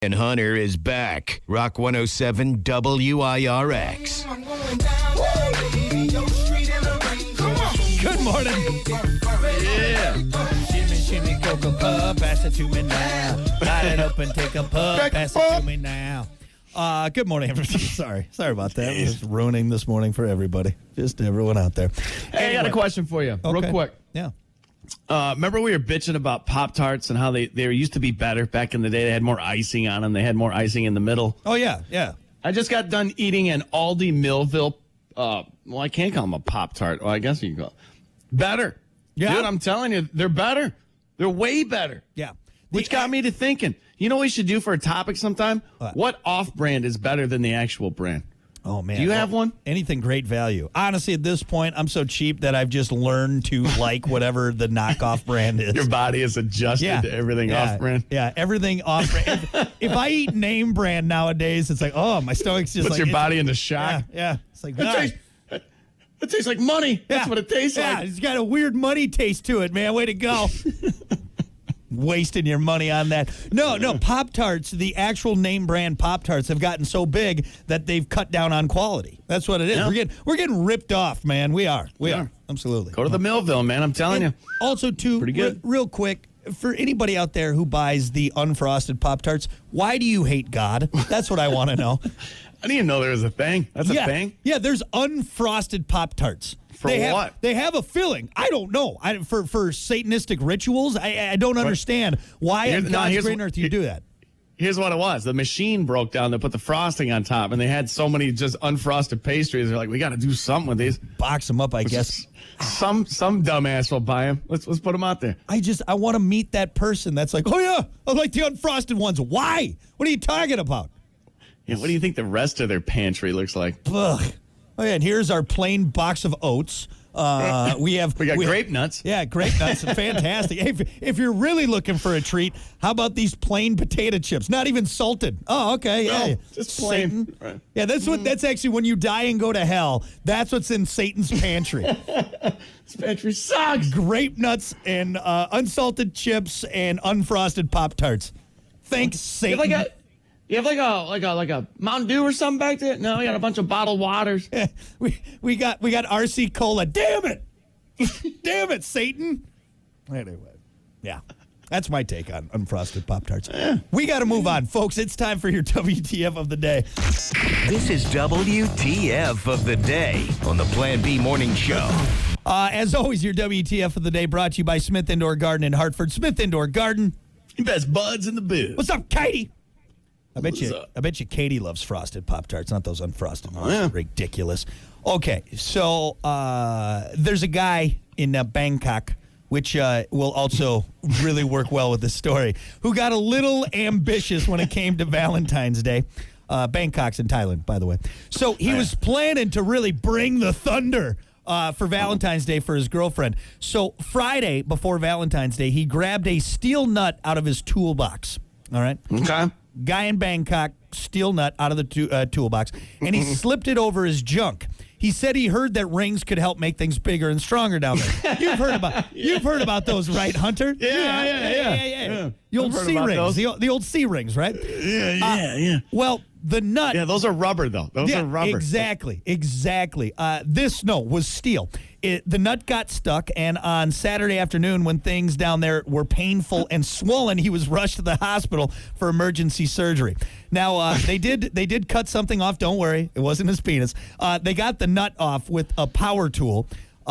And Hunter is back. Rock 107 WIRX. Good morning. Yeah. Shimmy, cocoa puff, pass it to me now. Light it up and take a puff, pass it to me now. Good morning, everybody. Sorry about that. It was ruining this morning for everybody. Just everyone out there. Hey, I got a question for you, real quick. Yeah. Remember we were bitching about Pop-Tarts and how they used to be better back in the day. They had more icing on them. They had more icing in the middle. Oh, yeah. I just got done eating an Aldi Millville, I can't call them a Pop-Tart. Well, I guess you can call it. Better. Yeah. Dude, I'm telling you, they're better. They're way better. Yeah. Which got me to thinking, you know what we should do for a topic sometime? What off-brand is better than the actual brand? Oh, man. Do you have one? Anything great value. Honestly, at this point, I'm so cheap that I've just learned to like whatever the knockoff brand is. Your body is adjusted to everything off-brand? Yeah, everything off-brand. if I eat name brand nowadays, it's like, oh, my stomach's just Puts your body into shock? Yeah. It's like, It tastes like money. That's what it tastes like. Yeah, it's got a weird money taste to it, man. Way to go. Wasting your money on that. No, Pop-Tarts, the actual name brand Pop-Tarts have gotten so big that they've cut down on quality. That's what it is. Yeah. We're getting ripped off, man. We are. Absolutely. Go to the Millville, man. I'm telling you. Also, too, pretty good. Real quick, for anybody out there who buys the unfrosted Pop-Tarts, why do you hate God? That's what I want to know. I didn't even know there was a thing. That's a thing? Yeah, there's unfrosted Pop-Tarts. For what? They have a filling. I don't know. For Satanistic rituals, I don't understand why on God's green earth you do that. Here's what it was. The machine broke down. They put the frosting on top, and they had so many just unfrosted pastries. They're like, we got to do something with these. Box them up, I guess. Some dumbass will buy them. Let's put them out there. I want to meet that person that's like, oh, yeah, I like the unfrosted ones. Why? What are you talking about? Yeah, what do you think the rest of their pantry looks like? Ugh. Oh, yeah, and here's our plain box of oats. We got grape nuts. Yeah, grape nuts. Fantastic. Hey, if you're really looking for a treat, how about these plain potato chips? Not even salted. Oh, okay. Yeah. No, just plain. Right. Yeah, that's actually when you die and go to hell. That's what's in Satan's pantry. This pantry sucks. Grape nuts and unsalted chips and unfrosted Pop-Tarts. Thanks, Satan. You have like a Mountain Dew or something back there? No, we got a bunch of bottled waters. Yeah, we got RC Cola. Damn it! Damn it, Satan! Anyway, yeah, that's my take on unfrosted Pop-Tarts. We got to move on, folks. It's time for your WTF of the day. This is WTF of the day on the Plan B Morning Show. As always, your WTF of the day brought to you by Smith Indoor Garden in Hartford. Smith Indoor Garden. You best buds in the biz. What's up, Katie? I bet you Katie loves frosted Pop-Tarts, not those unfrosted ones. Yeah. Ridiculous. Okay, so there's a guy in Bangkok, which will also really work well with this story, who got a little ambitious when it came to Valentine's Day. Bangkok's in Thailand, by the way. So he was planning to really bring the thunder for Valentine's Day for his girlfriend. So Friday, before Valentine's Day, he grabbed a steel nut out of his toolbox. All right? Okay. Guy in Bangkok, steel nut out of the toolbox, and he slipped it over his junk. He said he heard that rings could help make things bigger and stronger down there. You've heard about those, right, Hunter? Yeah. The old C rings, the old C rings, right? Yeah. Well, the nut. Yeah, those are rubber though. Those are rubber. Exactly. This was steel. The nut got stuck, and on Saturday afternoon, when things down there were painful and swollen, he was rushed to the hospital for emergency surgery. Now they did cut something off. Don't worry, it wasn't his penis. They got the nut off with a power tool.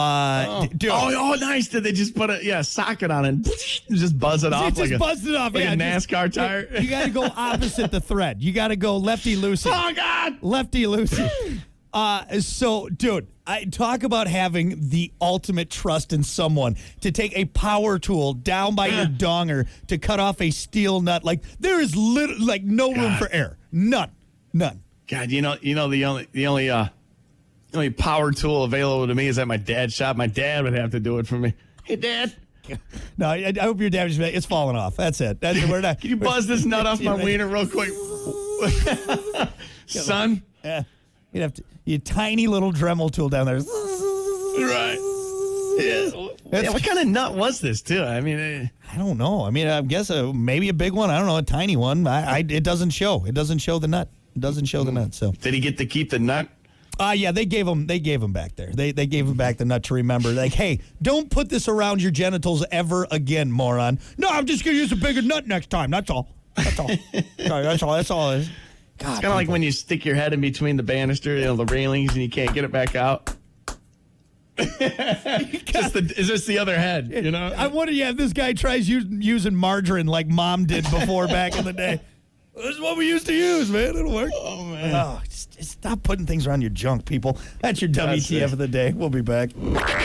Nice. Did they just put a socket on it and just buzz it off? Buzzed it off. Like a NASCAR tire? You got to go opposite the thread. You got to go lefty-loosey. Oh, God! Lefty-loosey. So, dude, I talk about having the ultimate trust in someone to take a power tool down by your donger to cut off a steel nut. Like, there is no room for error. None. God, you know the only power tool available to me is at my dad's shop. My dad would have to do it for me. Hey, Dad. No, I hope your dad was it's falling off. That's it. We're not. Can you buzz this nut off my wiener real quick? Son? Yeah. You'd have to, you tiny little Dremel tool down there. Right. Yeah, what kind of nut was this, too? I mean, I don't know. I mean, I guess maybe a big one. I don't know, a tiny one. It doesn't show. It doesn't show the nut. It doesn't show the nut. So did he get to keep the nut? Yeah, they gave him back there. They gave him back the nut to remember. Like, hey, don't put this around your genitals ever again, moron. No, I'm just gonna use a bigger nut next time. That's all. That's all. Sorry, that's all it is. God, It's kind of like when you stick your head in between the banister, the railings, and you can't get it back out. Is this the other head? You know, I wonder. Yeah, if this guy tries using margarine like Mom did before back in the day. This is what we used to use, man. It'll work. Oh man! Just stop putting things around your junk, people. That's your WTF of the day. We'll be back.